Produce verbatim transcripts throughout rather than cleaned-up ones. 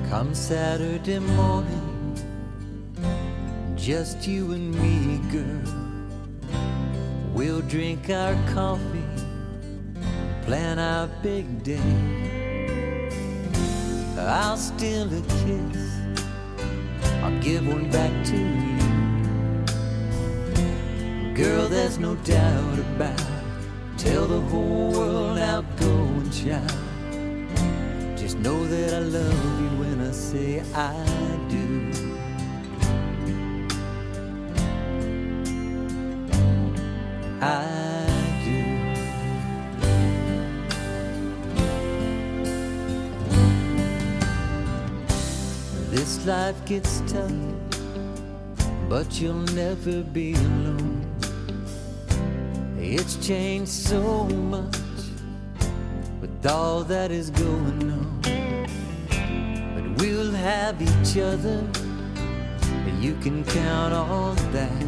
Come Saturday morning, just you and me, girl. We'll drink our coffee, plan our big day. I'll steal a kiss, I'll give one back to you. Girl, there's no doubt about it. Tell the whole world I'll go and shout. Just know that I love you when I say I do. I do. This life gets tough, but you'll never be alone. It's changed so much with all that is going on, but we'll have each other, you can count on that.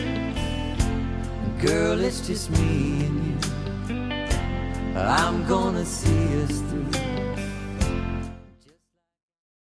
Girl, it's just me and you, I'm gonna see us through.